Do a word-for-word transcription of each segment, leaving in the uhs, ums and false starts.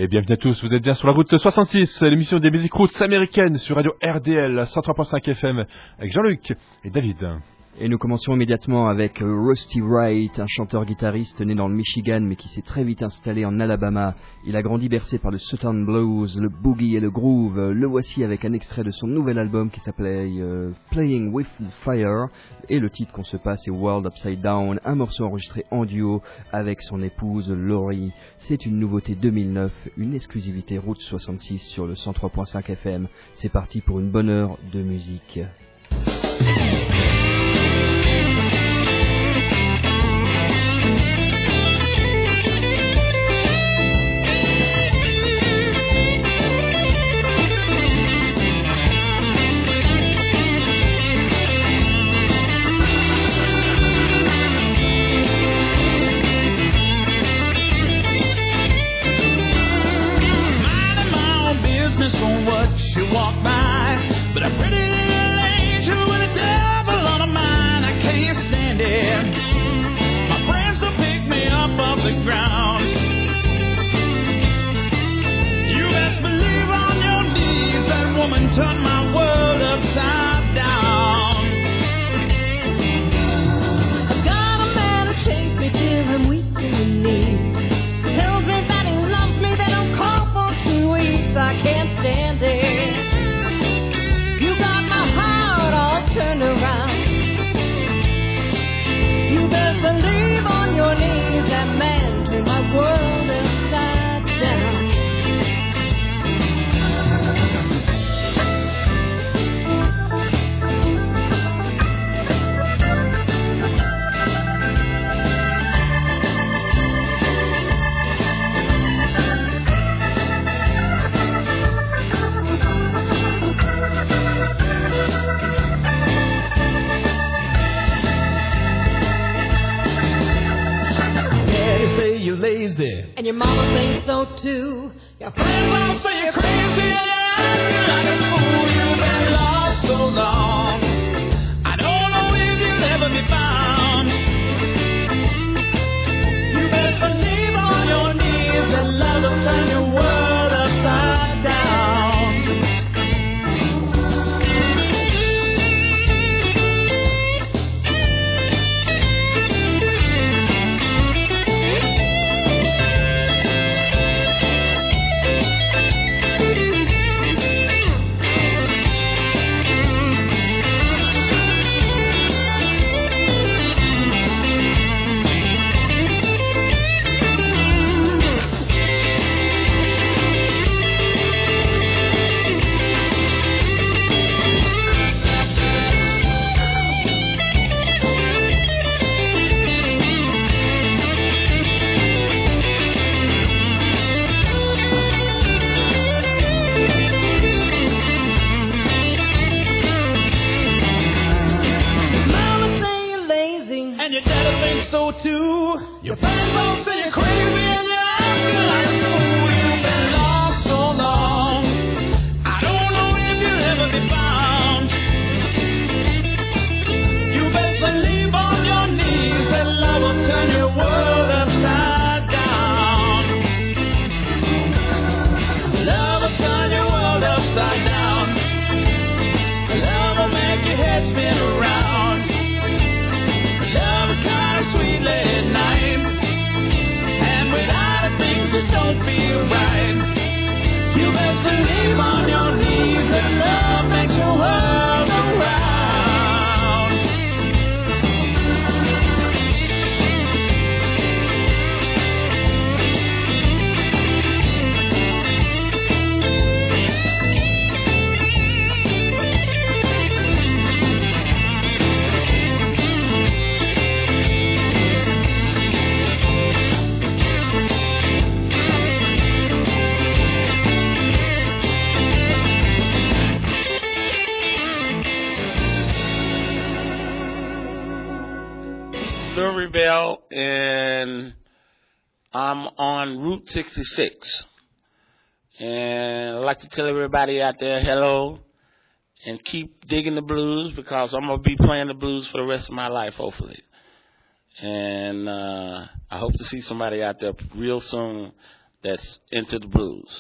Et bienvenue à tous, vous êtes bien sur la route soixante-six, l'émission des musiques roots américaines sur radio R D L cent trois point cinq F M avec Jean-Luc et David. Et nous commençons immédiatement avec Rusty Wright, un chanteur-guitariste né dans le Michigan mais qui s'est très vite installé en Alabama. Il a grandi bercé par le Southern Blues, le boogie et le groove. Le voici avec un extrait de son nouvel album qui s'appelait euh, Playing with Fire. Et le titre qu'on se passe est World Upside Down, un morceau enregistré en duo avec son épouse Laurie. C'est une nouveauté deux mille neuf, une exclusivité Route soixante-six sur le cent trois point cinq F M. C'est parti pour une bonne heure de musique. You walk by, but a pretty little angel with a devil on her mind. I can't stand it. My friends will pick me up off the ground. You best believe on your knees that woman turned my world upside down. I've got a man who takes me till I'm weak in the knees. Tells me that he loves me, that I'll call for two weeks. I can't stand it. Turn around. You best believe on your knees that man turned my world upside down. Lazy. And your mama thinks so too. Your friends will say you're crazy and you're acting like a fool. You've been lost so long. I don't know if you'll ever be found. You best believe on your knees that love will turn your world upside down. Your friends all say you're crazy and you're acting like a fool. You've been lost so long. I don't know if you'll ever be found. You best believe on your knees that love will turn your world upside down. Love will turn your world upside down. Love will make your head spin around. Love is kind of sweet late at night. Without it, things just don't feel right. You best believe on your knees that love makes your world go round. Bell, and I'm on Route sixty-six. And I'd like to tell everybody out there hello and keep digging the blues, because I'm going to be playing the blues for the rest of my life, hopefully. And uh, I hope to see somebody out there real soon that's into the blues.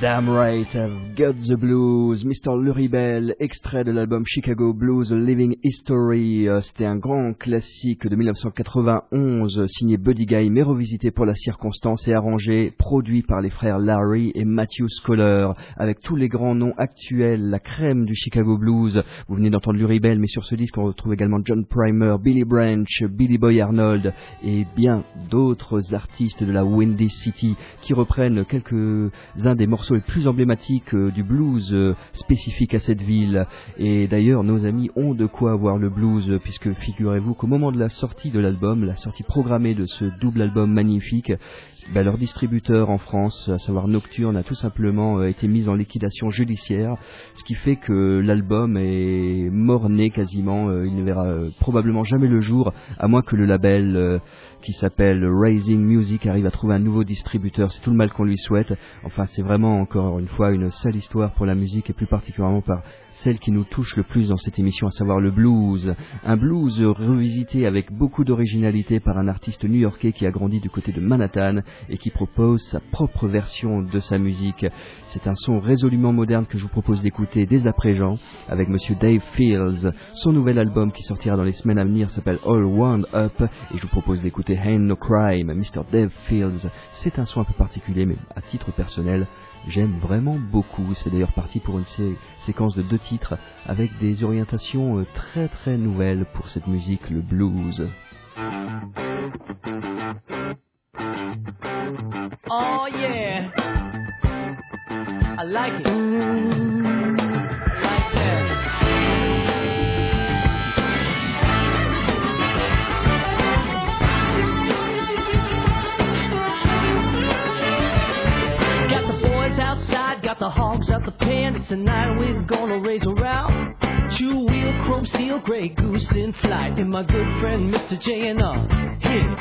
Damn right, I've got the blues. mister Luribel, extrait de l'album Chicago Blues, A Living History. Euh, C'était un grand classique de mille neuf cent quatre-vingt-onze, signé Buddy Guy, mais revisité pour la circonstance et arrangé, produit par les frères Larry et Matthew Scholar, avec tous les grands noms actuels, la crème du Chicago Blues. Vous venez d'entendre Luribel, mais sur ce disque, on retrouve également John Primer, Billy Branch, Billy Boy Arnold et bien d'autres artistes de la Windy City qui reprennent quelques-uns des morceaux les plus emblématiques euh, du blues euh, spécifique à cette ville. Et d'ailleurs, nos amis ont de quoi avoir le blues, euh, puisque figurez-vous qu'au moment de la sortie de l'album, la sortie programmée de ce double album magnifique, ben, leur distributeur en France, à savoir Nocturne, a tout simplement euh, été mis en liquidation judiciaire, ce qui fait que l'album est mort-né quasiment. Euh, il ne verra euh, probablement jamais le jour, à moins que le label euh, qui s'appelle Raising Music arrive à trouver un nouveau distributeur. C'est tout le mal qu'on lui souhaite. Enfin, c'est vraiment encore une fois une sale histoire pour la musique, et plus particulièrement par celle qui nous touche le plus dans cette émission, à savoir le blues. Un blues revisité avec beaucoup d'originalité par un artiste new-yorkais qui a grandi du côté de Manhattan et qui propose sa propre version de sa musique. C'est un son résolument moderne que je vous propose d'écouter dès à présent avec monsieur Dave Fields. Son nouvel album qui sortira dans les semaines à venir s'appelle All Wound Up, et je vous propose d'écouter Ain't No Crime, mister Dave Fields. C'est un son un peu particulier, mais à titre personnel, j'aime vraiment beaucoup. C'est d'ailleurs parti pour une sé- séquence de deux titres avec des orientations euh, très très nouvelles pour cette musique, le blues. Oh yeah, I like it. I like that. Got the boys outside, got the hogs out the pen. Tonight we're gonna raise a row. Two wheel, chrome steel, gray goose in flight, and my good friend Mister J and R. Hit it.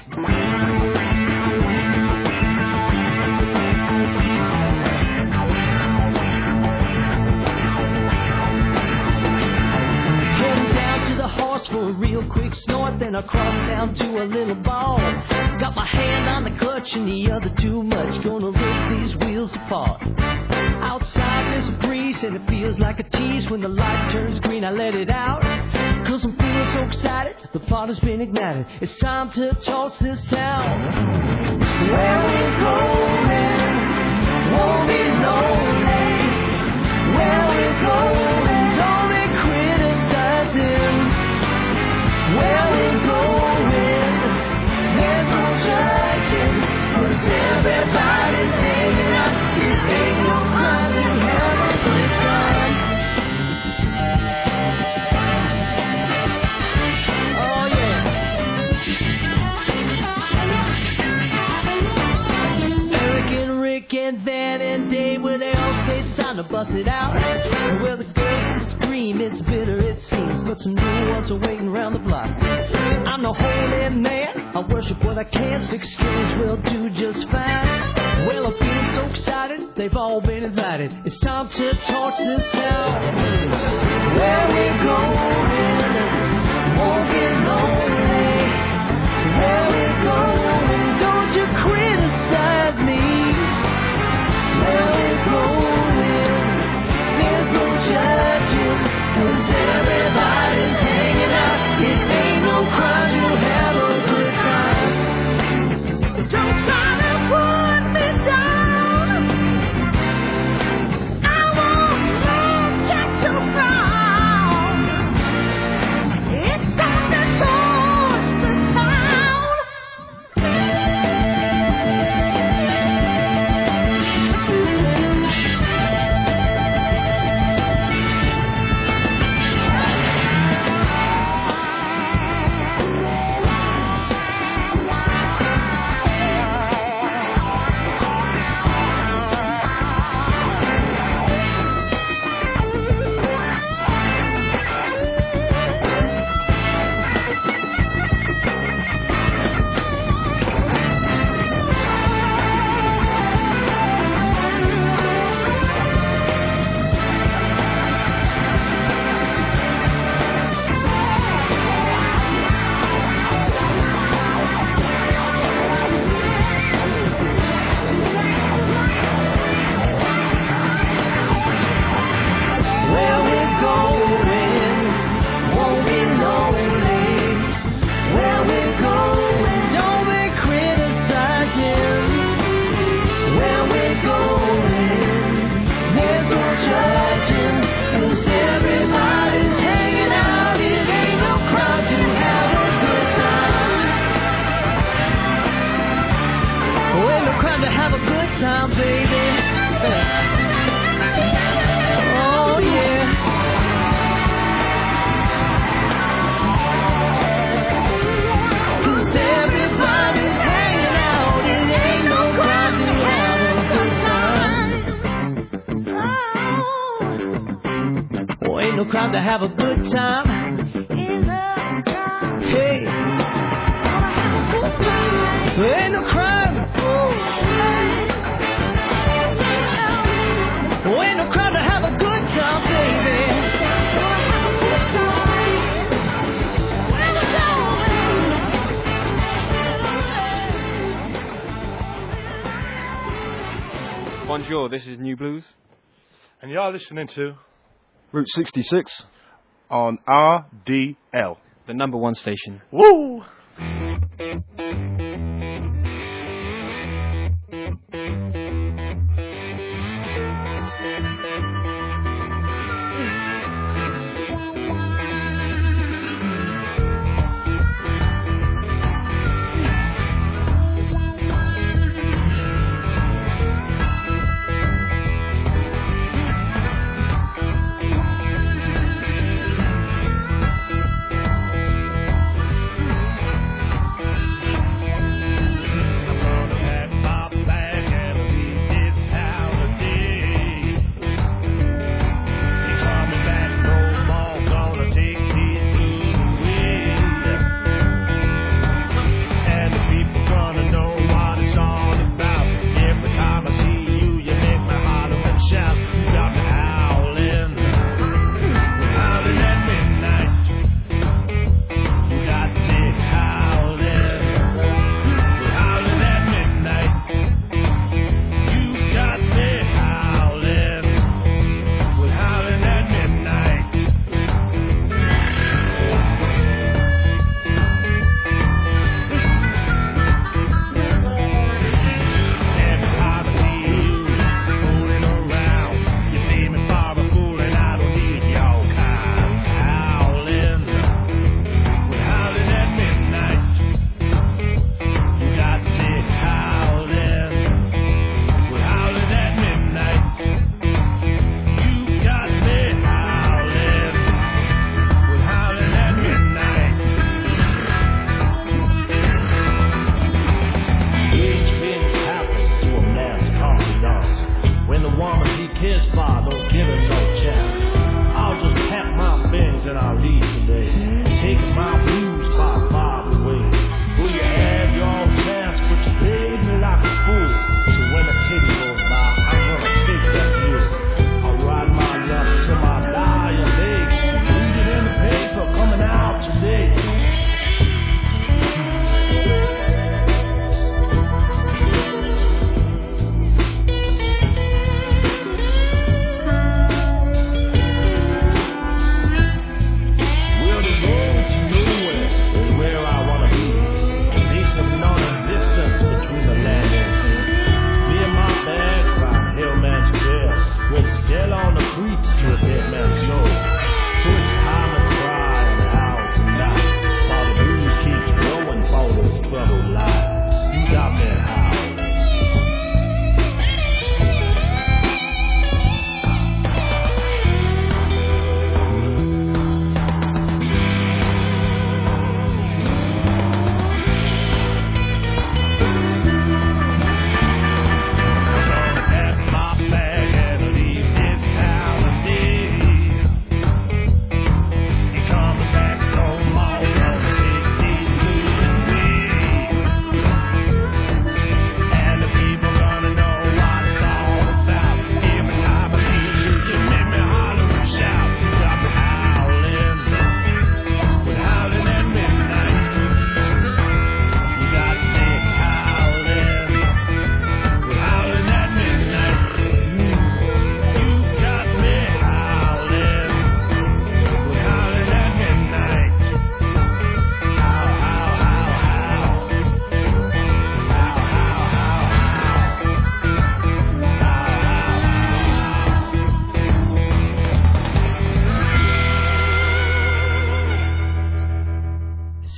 For a real quick snort, then I cross down to a little ball. Got my hand on the clutch and the other too much, gonna rip these wheels apart. Outside there's a breeze and it feels like a tease. When the light turns green I let it out, cause I'm feeling so excited, the fire's been ignited. It's time to torch this town. Where we're going won't be lonely. Where we're going, don't be criticizing. Where we're going, there's no judging, cause everybody's hanging out. It ain't no crime to have a good time. Oh yeah. Eric and Rick and Van and Dave, well they all say it's time to bust it out. Well the girls just scream, it's bitter it seems, but some new ones are waiting around the block. I'm no holy man, I worship what I can. Six strings will do just fine. Well, I'm feeling so excited, they've all been invited. It's time to torch this town. Where we're going won't get lonely. Where we're going, don't you criticize me. Where we're going, there's no judging, cause everybody's hanging out. It ain't no crime to have a good time. Don't try to put me down. I won't let you cry. to have a good time. Hey, there ain't no crime. Oh, ain't no crime to have a good time, baby. Bonjour, this is New Blues. And you're listening to Route sixty-six, on R D L. the number one station. Woo!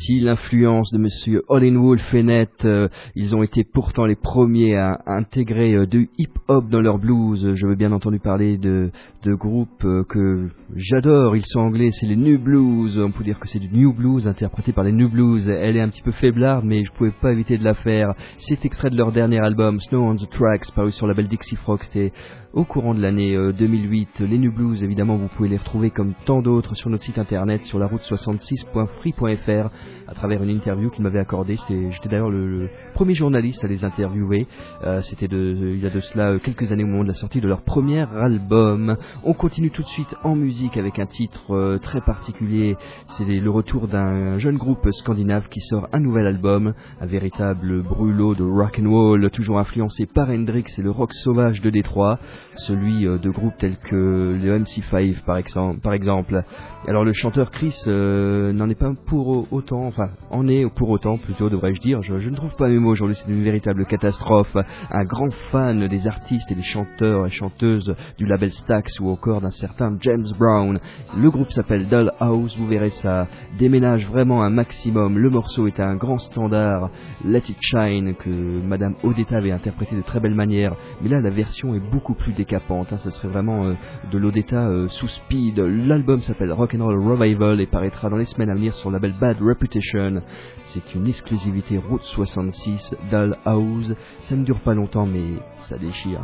aussi l'influence de Monsieur Howlin' Wolf et Net. Euh, ils ont été pourtant les premiers à, à intégrer euh, du hip-hop dans leur blues. Je veux bien entendu parler de, de groupes euh, que j'adore. Ils sont anglais, c'est les New Blues. On peut dire que c'est du New Blues interprété par les New Blues. Elle est un petit peu faiblarde, mais je pouvais pas éviter de la faire. C'est extrait de leur dernier album, Snow on the Tracks, paru sur le label Dixie Frog. C'était au courant de l'année euh, deux mille huit. Les New Blues, évidemment, vous pouvez les retrouver comme tant d'autres sur notre site internet, sur la route soixante-six point free point f r, à travers une interview qu'ils m'avaient accordée. C'était, j'étais d'ailleurs le, le premier journaliste à les interviewer. Euh, c'était de, il y a de cela quelques années au moment de la sortie de leur premier album. On continue tout de suite en musique avec un titre euh, très particulier. C'est le retour d'un jeune groupe scandinave qui sort un nouvel album, un véritable brûlot de rock and roll, toujours influencé par Hendrix et le rock sauvage de Détroit, celui euh, de groupes tels que le M C cinq par, exemple, par exemple. Alors le chanteur Chris euh, n'en est pas pour autant, enfin en est pour autant plutôt devrais-je dire, je, je ne trouve pas mes mots aujourd'hui, c'est une véritable catastrophe. Un grand fan des artistes et des chanteurs et chanteuses du label Stax ou encore d'un certain James Brown. Le groupe s'appelle Dull House, vous verrez, ça déménage vraiment un maximum. Le morceau est un grand standard, Let It Shine, que Madame Odetta avait interprété de très belle manière, mais là la version est beaucoup plus décapante, hein. Ça serait vraiment euh, de l'Odetta euh, sous speed. L'album s'appelle Rock'n'Roll Revival et paraîtra dans les semaines à venir sur le label Bad Reputation. C'est une exclusivité Route soixante-six, Dull House. Ça ne dure pas longtemps mais ça déchire.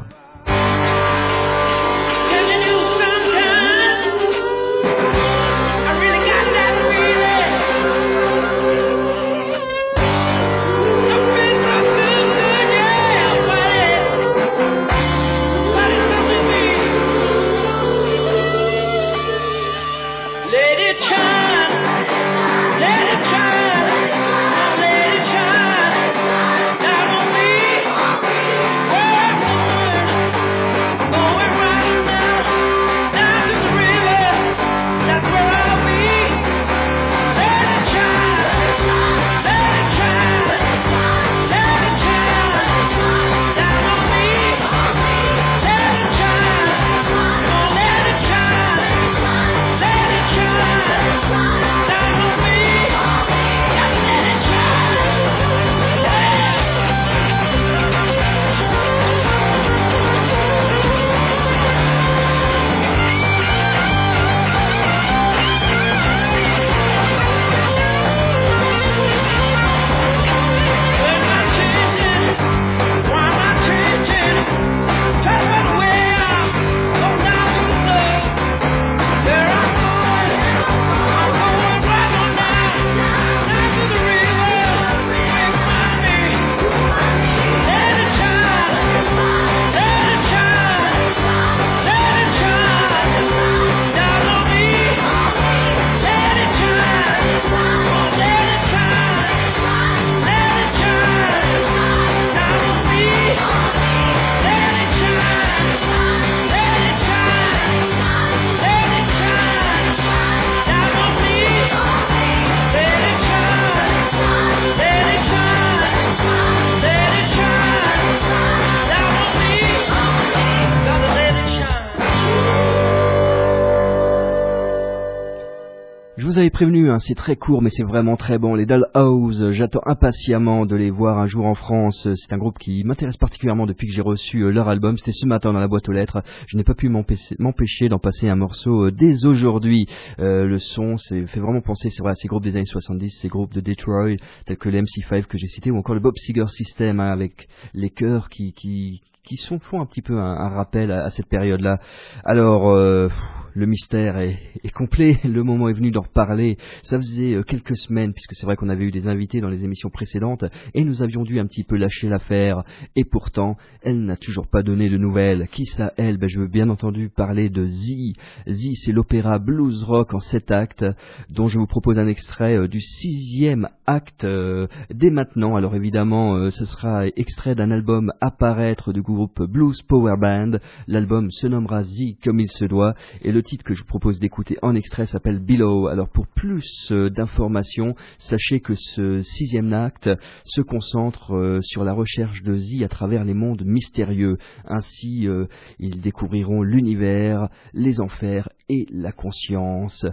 Je vous avais prévenu, hein, c'est très court mais c'est vraiment très bon. Les Dull House, j'attends impatiemment de les voir un jour en France. C'est un groupe qui m'intéresse particulièrement depuis que j'ai reçu euh, leur album. C'était ce matin dans la boîte aux lettres. Je n'ai pas pu m'empêcher, m'empêcher d'en passer un morceau euh, dès aujourd'hui. Euh, le son c'est, fait vraiment penser c'est vrai, à ces groupes des années soixante-dix, ces groupes de Detroit tels que le M C cinq que j'ai cité ou encore le Bob Seger System, hein, avec les chœurs qui... qui qui sont, font un petit peu un, un rappel à, à cette période-là. Alors, euh, pff, le mystère est, est complet, le moment est venu d'en reparler. Ça faisait euh, quelques semaines, puisque c'est vrai qu'on avait eu des invités dans les émissions précédentes, et nous avions dû un petit peu lâcher l'affaire, et pourtant, elle n'a toujours pas donné de nouvelles. Qui ça, elle? Ben, je veux bien entendu parler de Z. Z, c'est l'opéra blues rock en sept actes, dont je vous propose un extrait euh, du sixième acte euh, dès maintenant. Alors évidemment, euh, ce sera extrait d'un album à paraître du groupe Blues Power Band. L'album se nommera Z comme il se doit et le titre que je vous propose d'écouter en extrait s'appelle Below. Alors pour plus euh, d'informations, sachez que ce sixième acte se concentre euh, sur la recherche de Z à travers les mondes mystérieux. Ainsi, euh, ils découvriront l'univers, les enfers et la conscience.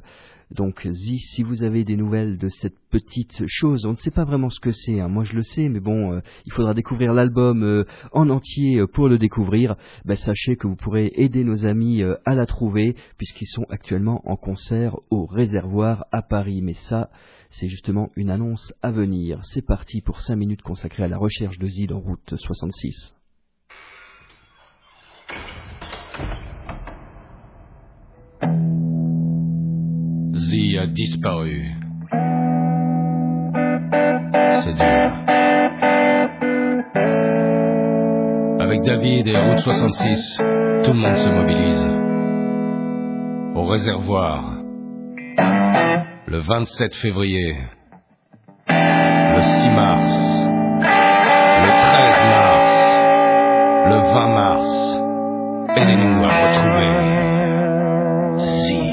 Donc Zi, si vous avez des nouvelles de cette petite chose, on ne sait pas vraiment ce que c'est, hein. Moi je le sais, mais bon, euh, il faudra découvrir l'album euh, en entier euh, pour le découvrir. Bah, sachez que vous pourrez aider nos amis euh, à la trouver, puisqu'ils sont actuellement en concert au Réservoir à Paris. Mais ça, c'est justement une annonce à venir. C'est parti pour cinq minutes consacrées à la recherche de Zi dans Route soixante-six. Zi a disparu. C'est dur. Avec David et Route soixante-six, tout le monde se mobilise. Au Réservoir, le vingt-sept février, le six mars, le treize mars, le vingt mars, aidez-nous à retrouver Zi.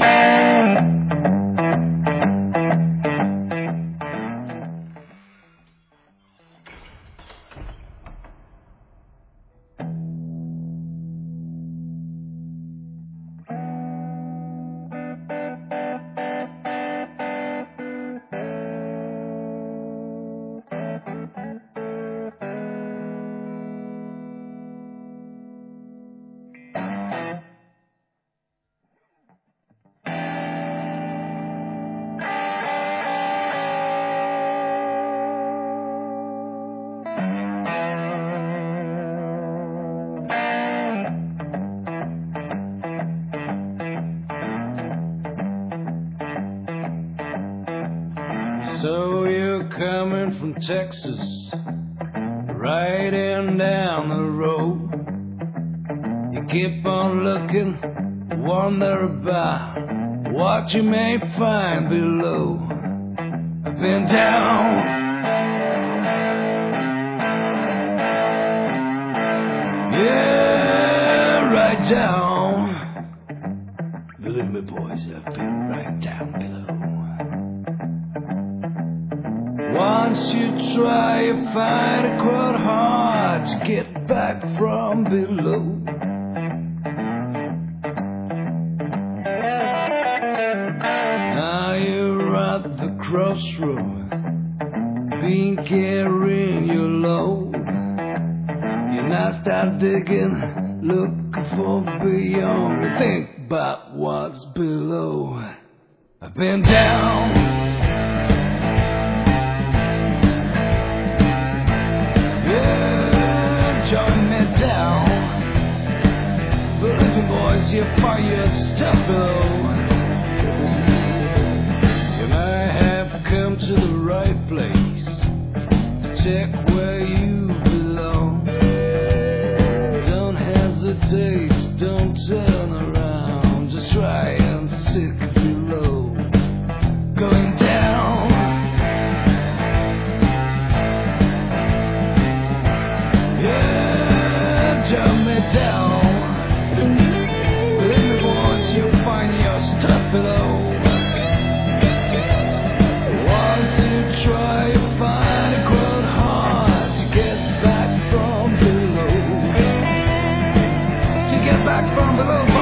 So you're coming from Texas, riding down the road. You keep on looking, wonder about what you may find below. I've been down, yeah, right down. Believe me, boys, I've been right down below. Once you try, you find it quite hard to get back from below. Now you're at the crossroad, been carrying your load. You now start digging, looking for beyond. Think about what's below. I've been down. Join me down. Believe me, boys, you find your stuff below. You might have come to the right place to check where you belong. Don't hesitate, don't turn around. Just try and stick below. Going down. Jump me down. Believe me, boys, you'll find your stuff below. Once you try, you find it quite hard to get back from below. To get back from below, boys.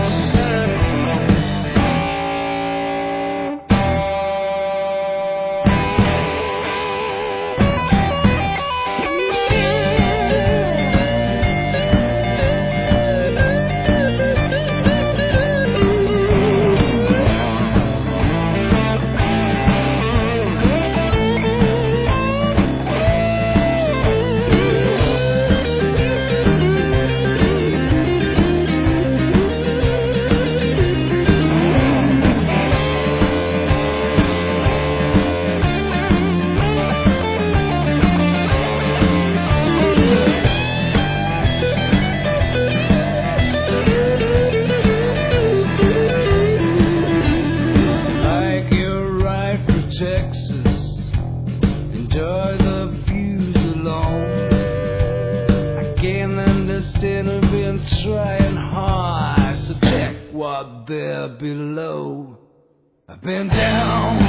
There below, I've been down.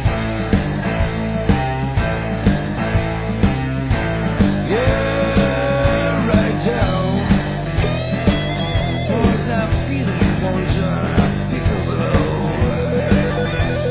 Yeah, right down. Boys, I feel it, boys, I feel below.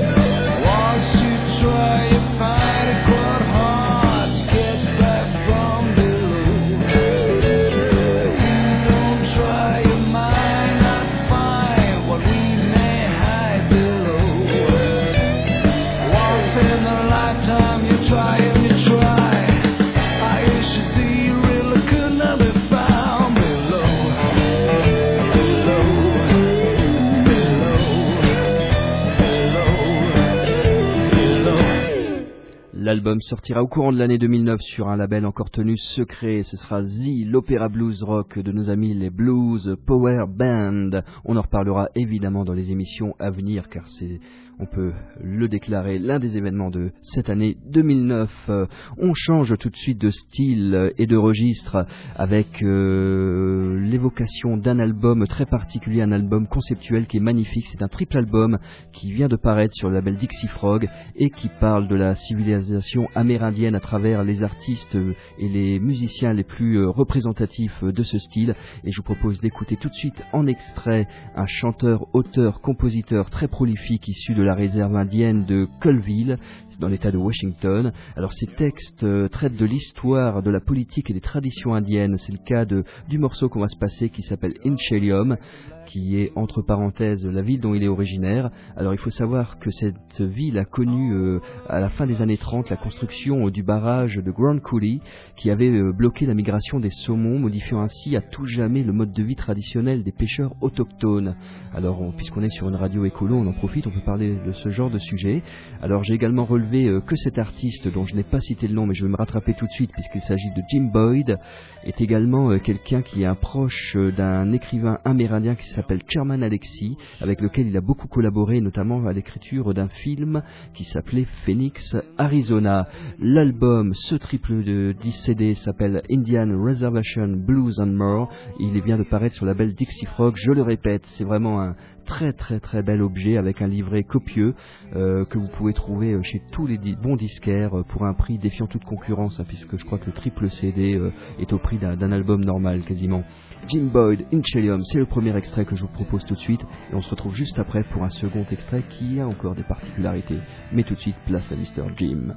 L'album sortira au courant de l'année deux mille neuf sur un label encore tenu secret. Ce sera The, l'opéra blues rock de nos amis les Blues Power Band. On en reparlera évidemment dans les émissions à venir car c'est, on peut le déclarer, l'un des événements de cette année deux mille neuf. Euh, on change tout de suite de style et de registre avec euh, l'évocation d'un album très particulier, un album conceptuel qui est magnifique. C'est un triple album qui vient de paraître sur le label Dixie Frog et qui parle de la civilisation amérindienne à travers les artistes et les musiciens les plus représentatifs de ce style. Et je vous propose d'écouter tout de suite en extrait un chanteur, auteur, compositeur très prolifique issu de la réserve indienne de Colville, dans l'état de Washington. Alors ces textes euh, traitent de l'histoire, de la politique et des traditions indiennes. C'est le cas de, du morceau qu'on va se passer qui s'appelle Inchelium, qui est entre parenthèses la ville dont il est originaire. Alors il faut savoir que cette ville a connu euh, à la fin des années trente la construction euh, du barrage de Grand Coulee qui avait euh, bloqué la migration des saumons, modifiant ainsi à tout jamais le mode de vie traditionnel des pêcheurs autochtones. Alors on, puisqu'on est sur une radio écolo, on en profite, on peut parler de ce genre de sujet. Alors j'ai également relevé euh, que cet artiste dont je n'ai pas cité le nom mais je vais me rattraper tout de suite puisqu'il s'agit de Jim Boyd est également euh, quelqu'un qui est un proche euh, d'un écrivain amérindien qui s'appelle Sherman Alexie, avec lequel il a beaucoup collaboré, notamment à l'écriture d'un film qui s'appelait Phoenix, Arizona. L'album, ce triple de dix C D, s'appelle Indian Reservation Blues and More. Il vient de paraître sur le label Dixie Frog. Je le répète, c'est vraiment un très très très bel objet avec un livret copieux euh, que vous pouvez trouver chez tous les di- bons disquaires euh, pour un prix défiant toute concurrence, hein, puisque je crois que le triple C D euh, est au prix d'un, d'un album normal quasiment. Jim Boyd, Inchelium, c'est le premier extrait que je vous propose tout de suite et on se retrouve juste après pour un second extrait qui a encore des particularités. Mais tout de suite, place à mister Jim.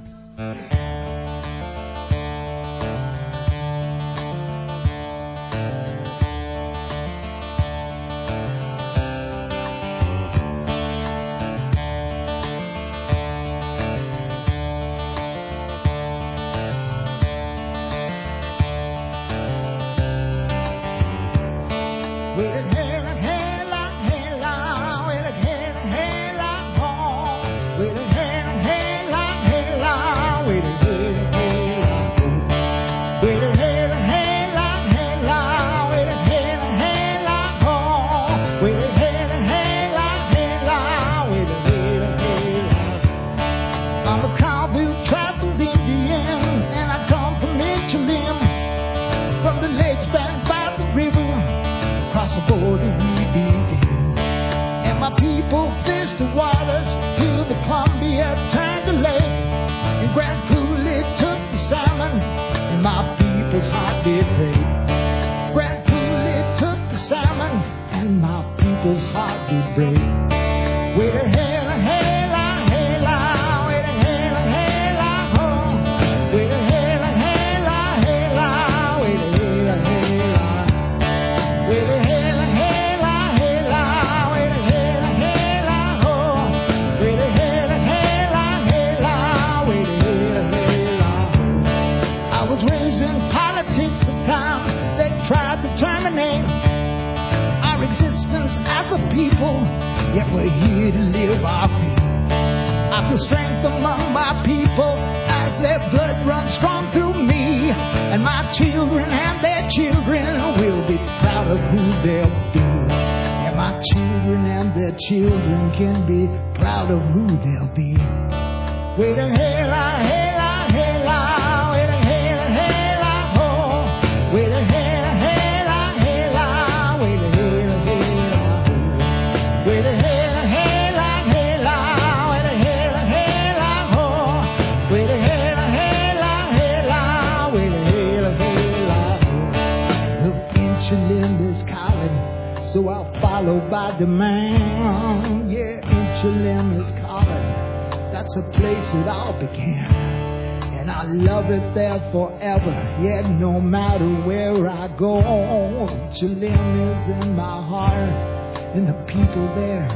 Jerusalem is in my heart, and the people there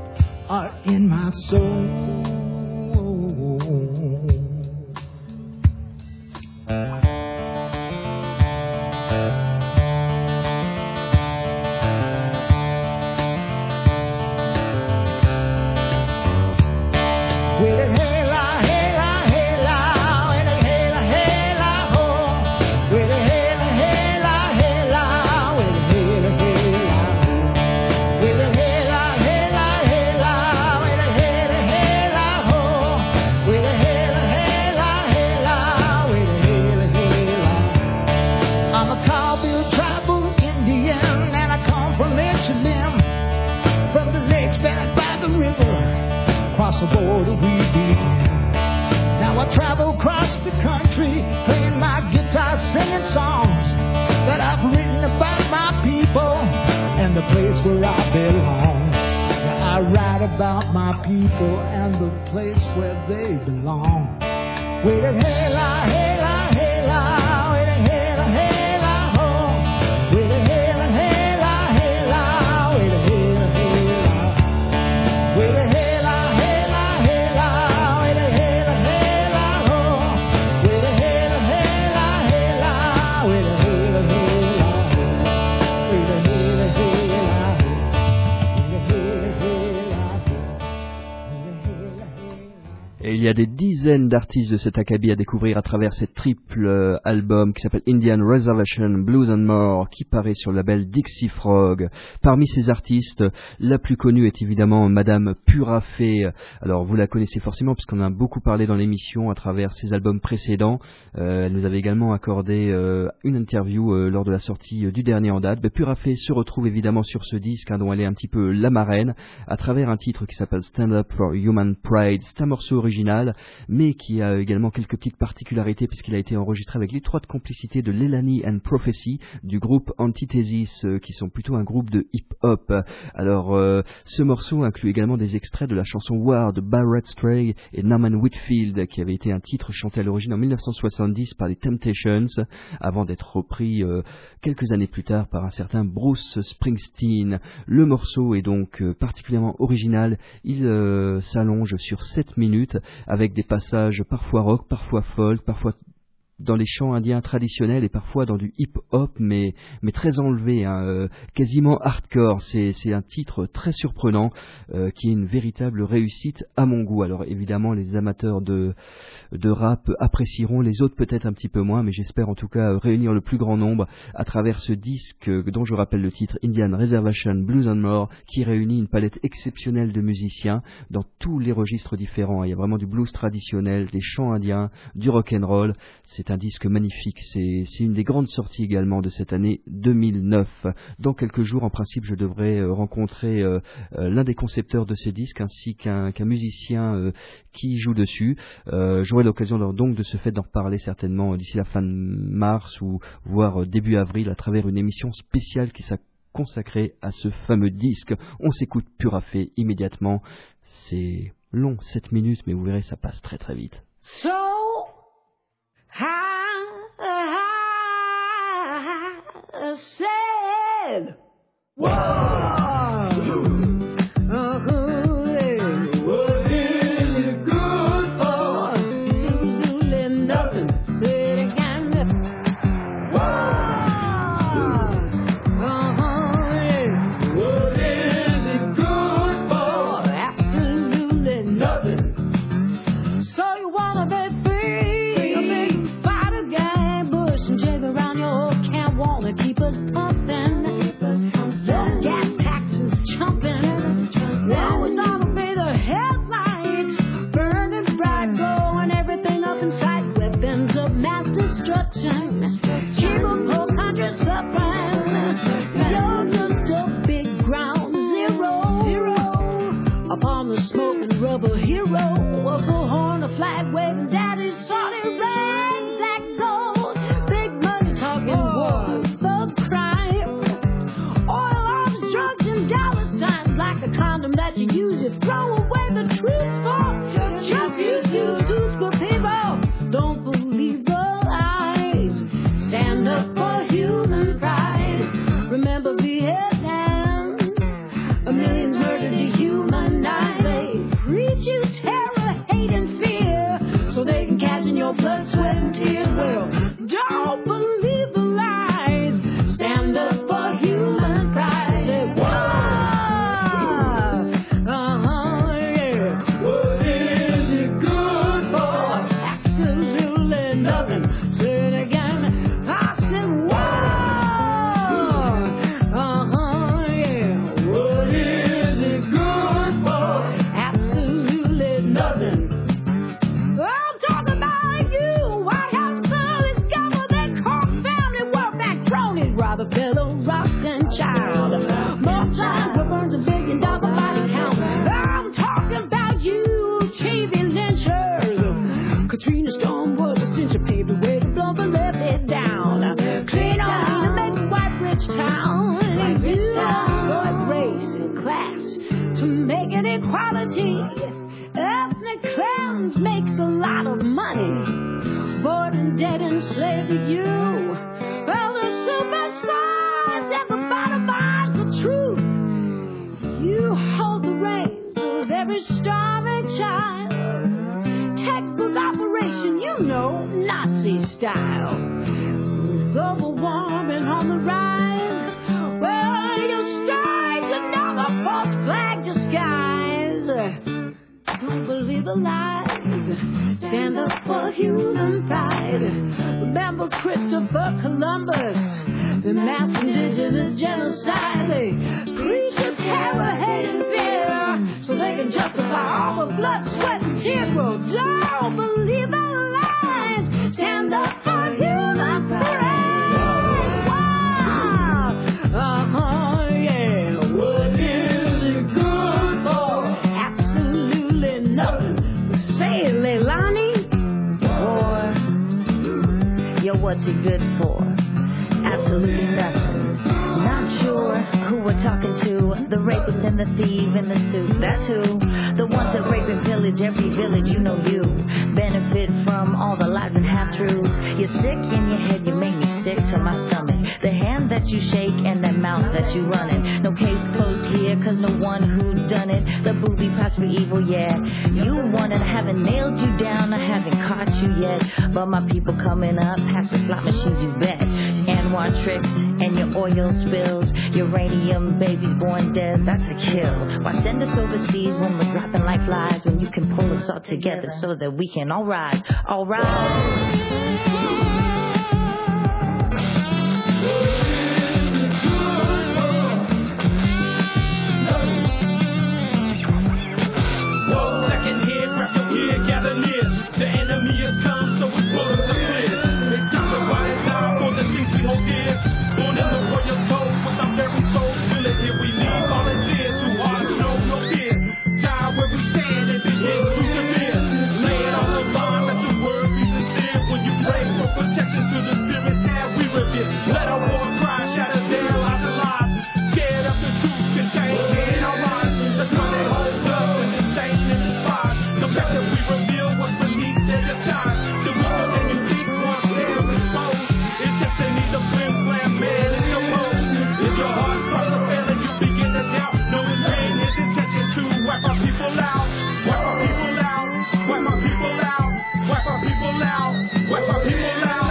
are in my soul. Well, hey, la, hey, la, hey, la. the border we began. Now I travel across the country, playing my guitar, singing songs that I've written about my people and the place where I belong. Now I write about my people and the place where they belong. Wait a hey la, hey la, hey la, wait a hey la, hey la, ho. Wait a hey la, hey la, hey la, wait a hey la, hey la. Wait a hey la, hey la, hey la, wait a hey la, hey la, ho. Wait a hey la, hey la, hey la, wait a hey la, hey la. Wait a hey la, hey la, wait a hey la, hey la. Et il y a des dizaines d'artistes de cet acabit à découvrir à travers cet triple euh, album qui s'appelle Indian Reservation Blues and More, qui paraît sur le label Dixie Frog. Parmi ces artistes, la plus connue est évidemment Madame Pura Fé. Alors vous la connaissez forcément puisqu'on a beaucoup parlé dans l'émission à travers ses albums précédents. Euh, elle nous avait également accordé euh, une interview euh, lors de la sortie euh, du dernier en date. Mais Pura Fé se retrouve évidemment sur ce disque hein, dont elle est un petit peu la marraine à travers un titre qui s'appelle Stand Up for Human Pride. C'est un morceau original, mais qui a également quelques petites particularités puisqu'il a été enregistré avec l'étroite complicité de Lelani and Prophecy du groupe Antithesis, euh, qui sont plutôt un groupe de hip-hop. Alors, euh, ce morceau inclut également des extraits de la chanson War de Barrett Stray et Norman Whitfield, qui avait été un titre chanté à l'origine en mille neuf cent soixante-dix par les Temptations, avant d'être repris euh, quelques années plus tard par un certain Bruce Springsteen. Le morceau est donc euh, particulièrement original. Il euh, s'allonge sur sept minutes avec des passages parfois rock, parfois folk, parfois dans les chants indiens traditionnels et parfois dans du hip-hop, mais, mais très enlevé, hein, euh, quasiment hardcore. C'est, c'est un titre très surprenant euh, qui est une véritable réussite à mon goût. Alors évidemment, les amateurs de, de rap apprécieront, les autres peut-être un petit peu moins, mais j'espère en tout cas réunir le plus grand nombre à travers ce disque euh, dont je rappelle le titre Indian Reservation Blues and More, qui réunit une palette exceptionnelle de musiciens dans tous les registres différents. Il y a vraiment du blues traditionnel, des chants indiens, du rock'n'roll. C'est un disque magnifique, c'est, c'est une des grandes sorties également de cette année deux mille neuf. Dans quelques jours, en principe, je devrais euh, rencontrer euh, euh, l'un des concepteurs de ces disques ainsi qu'un, qu'un musicien euh, qui joue dessus. Euh, j'aurai l'occasion donc de ce fait d'en reparler certainement d'ici la fin de mars ou voire début avril à travers une émission spéciale qui s'appelle consacré à ce fameux disque. On s'écoute Pura Fé immédiatement. C'est long, sept minutes, mais vous verrez, ça passe très très vite. So I, I said, whoa. Rubber hero, a bullhorn, a flag waving, daddy's solid rags that gold, big money talking war, thug crime, oil arms, drugs, and dollar signs like a condom that you use to throw away the truth for. Just use use for people. Don't believe the lies. Stand up for human pride. Remember Vietnam. A millions murdered, dehumanized. Preach you terror, hate, and fear, so they can cash in your blood, sweat, and tears. Well, don't believe the lies. Stand up for human pride. Say, whoa, uh-huh, yeah. What is it good for? Absolutely nothing. Say it again. I said, whoa, uh-huh, yeah. What is it good for? Nothing. I'm talking about you, White House police T V lynchers. Katrina Storm was a cinch, paved the way to blow the left it down. Clean on to make white rich town. And you exploit race and class to make it equality. Ethnic cleanse makes a lot of money. Bored and dead enslaved you. Well, the superstars at the bottom are the truth. You hold the reins of every starving child. Textbook operation, you know, Nazi style. Global warming on the rise. Well, you stage another false flag disguise. Don't believe the lies. Stand up for human pride. Remember Christopher Columbus, the mass indigenous genocide. They preach of terror, hate, and fear, so they can justify all the blood, sweat, and tears. Well, don't believe the lies. Stand up for human pride. Uh-huh, yeah. What is it good for? Absolutely nothing. Say it, Leilani. Or, yo, what's it good for? Absolutely nothing. Not sure who we're talking to. The rapist and the thief in the suit. That's who. The ones that rape and pillage every village. You know you benefit from all the lies and half-truths. You're sick in your head. You make me sick to my stomach. The hand that you shake and that mouth that you running. No case closed here, cause no one who done it. The booby pass for evil, yeah. You won it. I haven't nailed you down. I haven't caught you yet. But my people coming up past the slot machines, you bet. Anwar tricks and your oil spills. Uranium babies born dead, that's a kill. Why send us overseas when we're dropping like flies? When you can pull us all together so that we can all rise, all rise. The enemy has come, so it's willing to fear. They stop the right time for the things we hold dear. Born in the royal code with our very soul filling here. We need volunteers who are no, no fear. Die where we stand and begin to severe. Lay it on the line, let your word be sincere. When you pray for protection to the spirits that we revere. Let our war cry, shatter their lives alive. Scared of the truth contained in our minds. That's why they hold us and insane and despise. The fact that we reveal what's beneath their disguise. The weaker than you think once they're exposed. It's just they need a flim flam man in your rose. If your heart starts to fail and you begin to doubt, know it's been his intention to wipe our people out. Wipe our people out. Wipe our people out. Wipe our people out. Wipe our people out.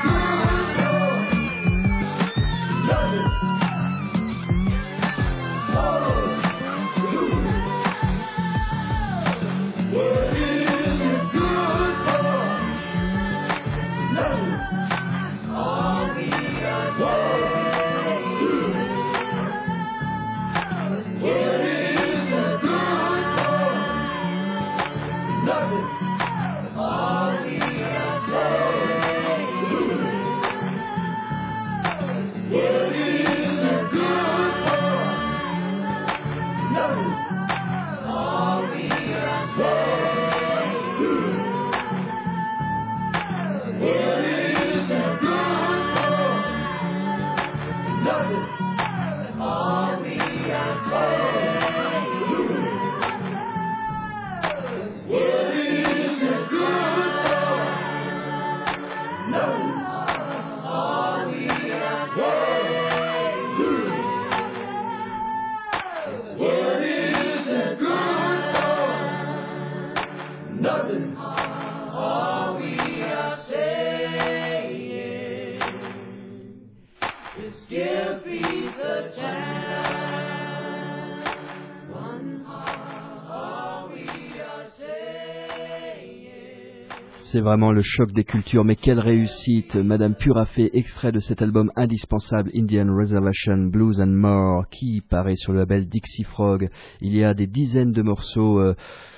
C'est vraiment le choc des cultures, mais quelle réussite! Madame Pure a fait extrait de cet album indispensable Indian Reservation Blues and More, qui paraît sur le label Dixie Frog. Il y a des dizaines de morceaux euh,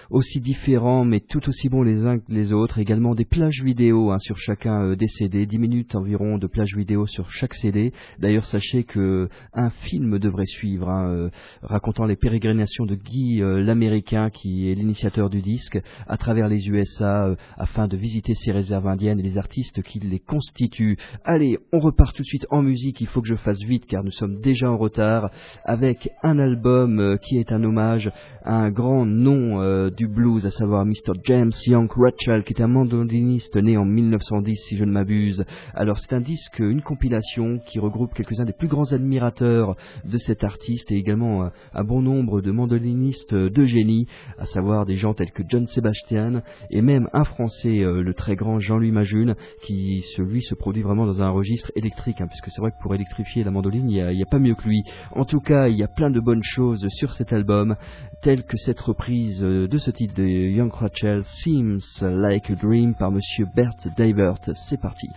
aussi différents mais tout aussi bons les uns que les autres. Également des plages vidéo hein, sur chacun euh, des C D, dix minutes environ de plages vidéo sur chaque C D. D'ailleurs, sachez que un film devrait suivre, hein, euh, racontant les pérégrinations de Guy euh, l'Américain, qui est l'initiateur du disque, à travers les U S A, euh, afin de visiter ces réserves indiennes et les artistes qui les constituent. Allez, on repart tout de suite en musique. Il faut que je fasse vite car nous sommes déjà en retard, avec un album euh, qui est un hommage à un grand nom euh, du blues, à savoir mister James Young Rothschild, qui est un mandoliniste né en mille neuf cent dix, si je ne m'abuse. Alors c'est un disque, une compilation qui regroupe quelques-uns des plus grands admirateurs de cet artiste et également un, un bon nombre de mandolinistes de génie, à savoir des gens tels que John Sebastian et même un Français, euh, le très grand Jean-Louis Majune, qui celui se produit vraiment dans un registre électrique, hein, puisque c'est vrai que pour électrifier la mandoline, il n'y a, a pas mieux que lui. En tout cas, il y a plein de bonnes choses sur cet album, telles que cette reprise de ce titre de Young Rothschild, Seems Like a Dream, par monsieur Bert Davert. C'est parti.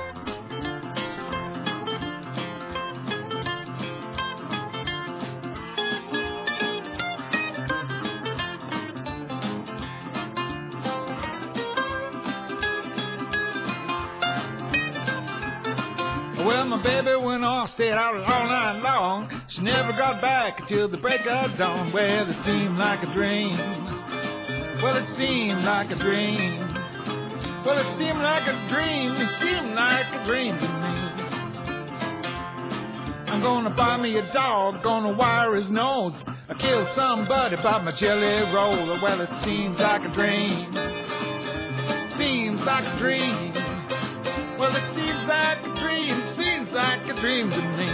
Well, my baby went off, stayed out all night long. She never got back until the break of dawn. Well, it seemed like a dream. Well, it seemed like a dream. Well, it seemed like a dream. It seemed like a dream to me. I'm gonna buy me a dog, gonna wire his nose. I killed somebody by my jelly roll. Well, it seems like a dream. Seems like a dream. Well, it seems like a dream, seems like a dream to me.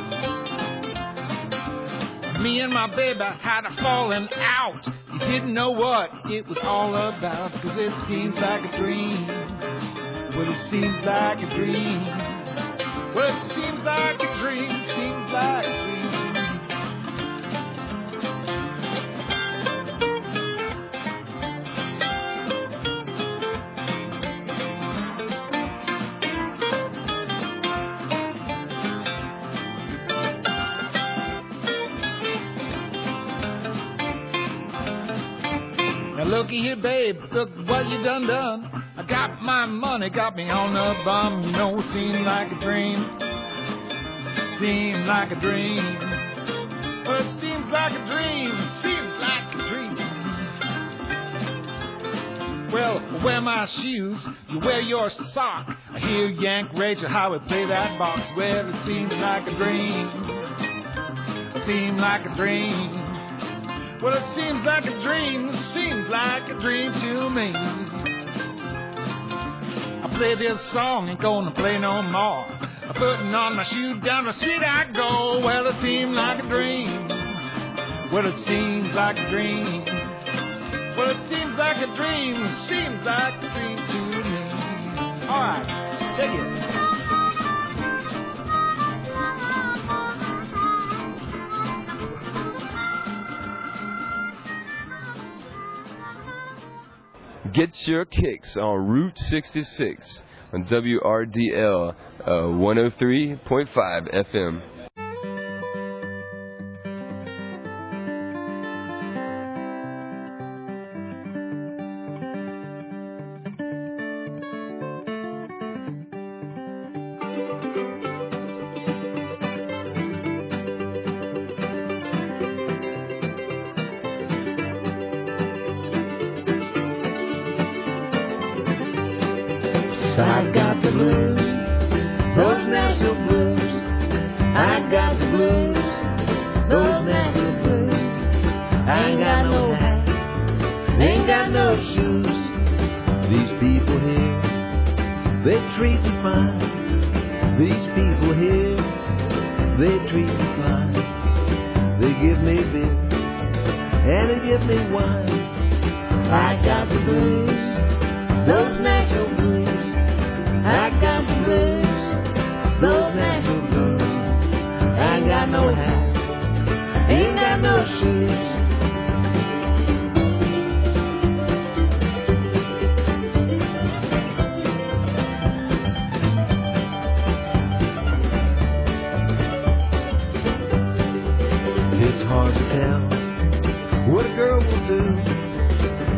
Me and my baby had a falling out. You didn't know what it was all about, cause it seems like a dream. Well, it seems like a dream. Well, it seems like a dream, seems like a dream. Looky here, babe, look what you done done. I got my money, got me on the bum. You know, it seemed like a dream. Seemed like a dream. Well, it seems like a dream. Seems like a dream. Well, I wear my shoes, you wear your sock. I hear Yank Rachel how we play that box. Well, it seems like a dream. Seemed like a dream. Well, it seems like a dream, it seems like a dream to me. I play this song, ain't gonna play no more. I'm putting on my shoe, down the street I go. Well, it seems like a dream. Well, it seems like a dream. Well, it seems like a dream, it seems like a dream to me. All right, take it. Get your kicks on Route sixty-six on W R D L uh, one oh three point five F M. I got the blues, those national blues. I got the blues, those national blues. I ain't got no hat, ain't got no shoes. These people here, they treat me fine. These people here, they treat me fine. They give me beer, and they give me wine. I got the blues, those national blues. I got the blues, those national blues. I ain't got no hat, ain't got no shoes. It's hard to tell what a girl will do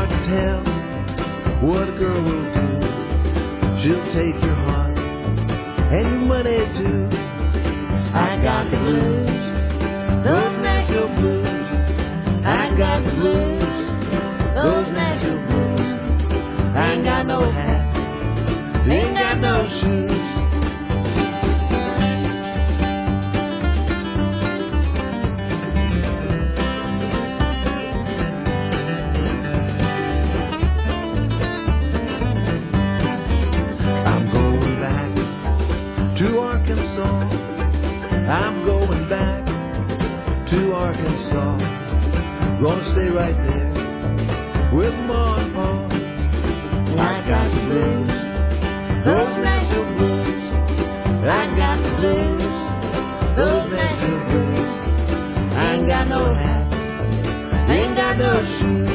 hard to tell what a girl will do. She'll take your heart and your money too. I got the blues, those natural blues. I got the blues, those natural blues. I ain't got no hat, ain't got no shoes. To Arkansas, I'm going back to Arkansas. Gonna stay right there with Ma and Pa. I got the blues, those natural blues. I got the blues, those natural blues. I ain't got no hat, ain't got no shoes.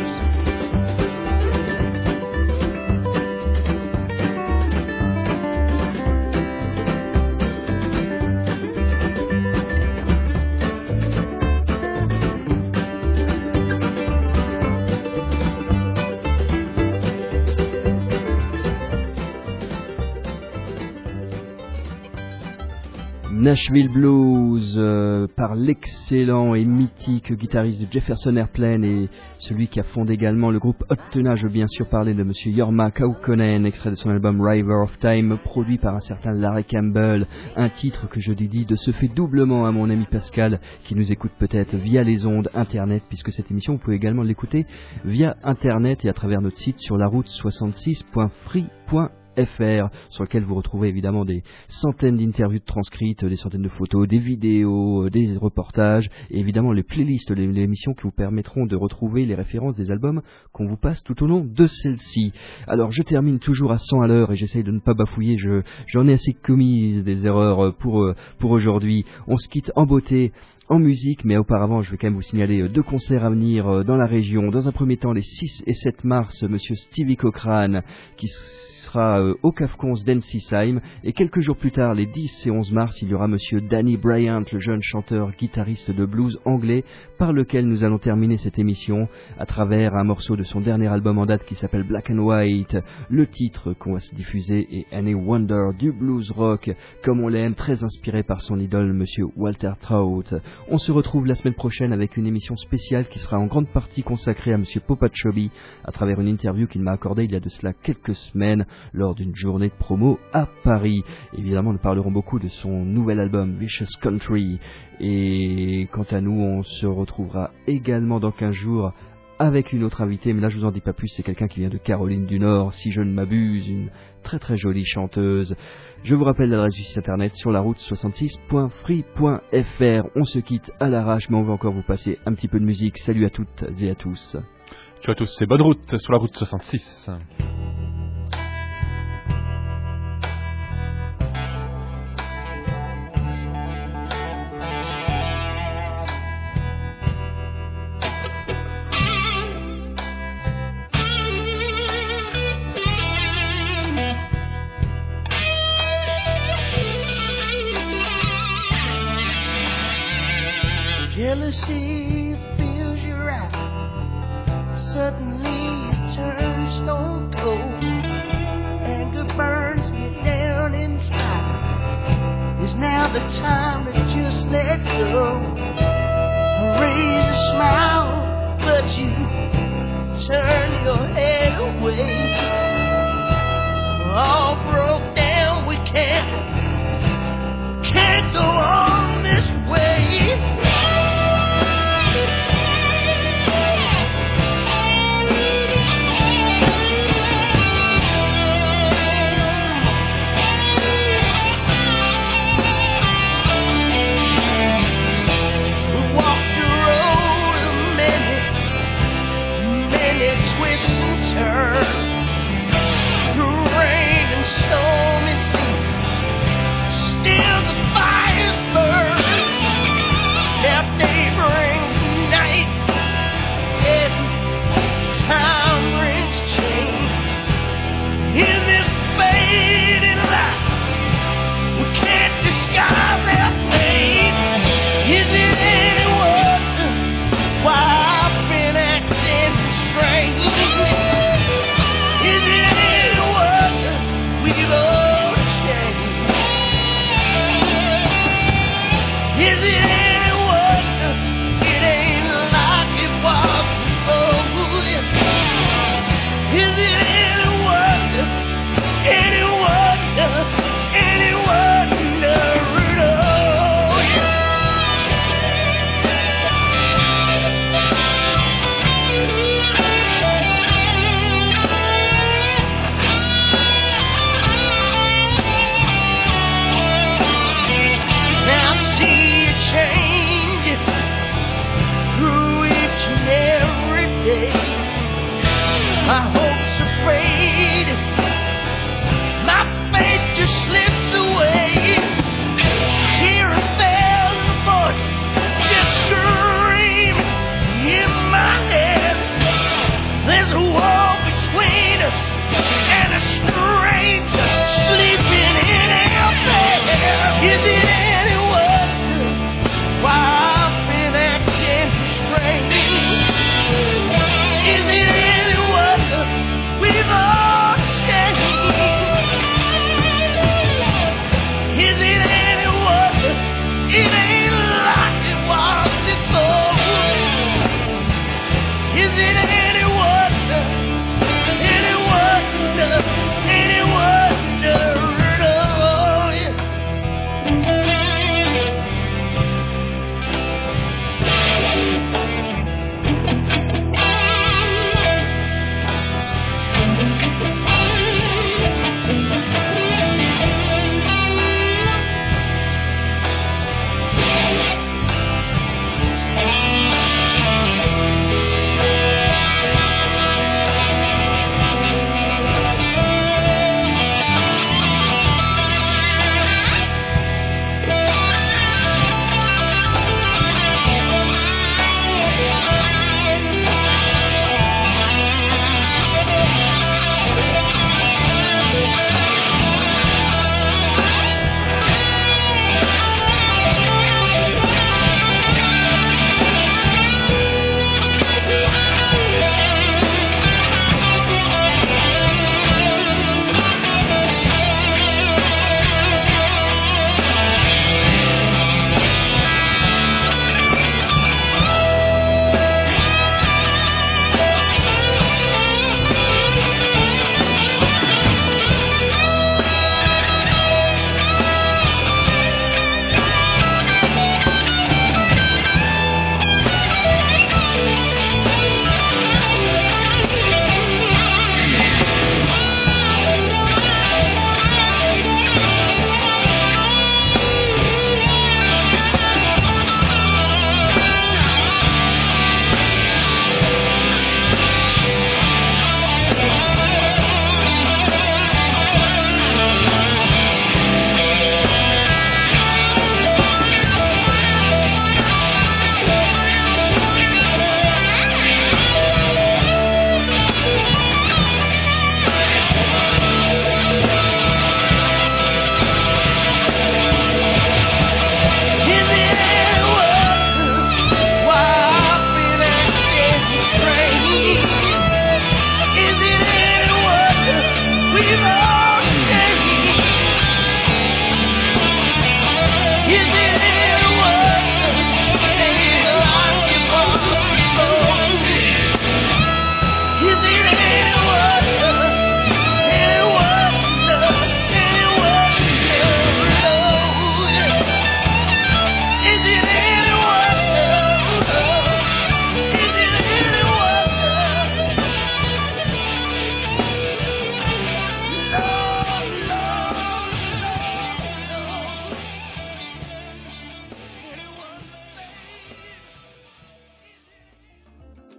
Nashville Blues euh, par l'excellent et mythique guitariste de Jefferson Airplane et celui qui a fondé également le groupe Hot Tuna. Je veux bien sûr parler de Monsieur Jorma Kaukonen, extrait de son album River of Time, produit par un certain Larry Campbell, un titre que je dédie de ce fait doublement à mon ami Pascal qui nous écoute peut-être via les ondes internet, puisque cette émission vous pouvez également l'écouter via internet et à travers notre site sur la route soixante-six point free point F R, sur lequel vous retrouvez évidemment des centaines d'interviews transcrites, des centaines de photos, des vidéos, des reportages et évidemment les playlists, les, les émissions qui vous permettront de retrouver les références des albums qu'on vous passe tout au long de celle-ci. Alors je termine toujours à cent à l'heure et j'essaye de ne pas bafouiller, je, j'en ai assez commis des erreurs pour, pour aujourd'hui. On se quitte en beauté, en musique, mais auparavant je vais quand même vous signaler deux concerts à venir dans la région. Dans un premier temps, les six et sept mars, Monsieur Stevie Cochrane qui sera au Cafcons d'Ensisheim, et quelques jours plus tard, les dix et onze mars, il y aura Monsieur Danny Bryant, le jeune chanteur guitariste de blues anglais, par lequel nous allons terminer cette émission à travers un morceau de son dernier album en date qui s'appelle Black and White. Le titre qu'on va se diffuser est Any Wonder, du blues rock comme on l'aime, très inspiré par son idole Monsieur Walter Trout. On se retrouve la semaine prochaine avec une émission spéciale qui sera en grande partie consacrée à Monsieur Popachobi à travers une interview qu'il m'a accordée il y a de cela quelques semaines lors d'une journée de promo à Paris. Évidemment, nous parlerons beaucoup de son nouvel album Vicious Country, et quant à nous, on se retrouvera également dans quinze jours avec une autre invitée, mais là je vous en dis pas plus, c'est quelqu'un qui vient de Caroline du Nord, si je ne m'abuse, une très très jolie chanteuse. Je vous rappelle l'adresse du site internet sur la route soixante-six point free point F R. On se quitte à l'arrache, mais on va encore vous passer un petit peu de musique. Salut à toutes et à tous. Ciao à tous, c'est bonne route sur la route soixante-six. Jealousy fills your eyes, suddenly it turns stone cold. Anger burns me down inside. Is now the time to just let go? Raise a smile, but you turn your head away. All broke down, we can't, can't go on this way. Twists and turns. lady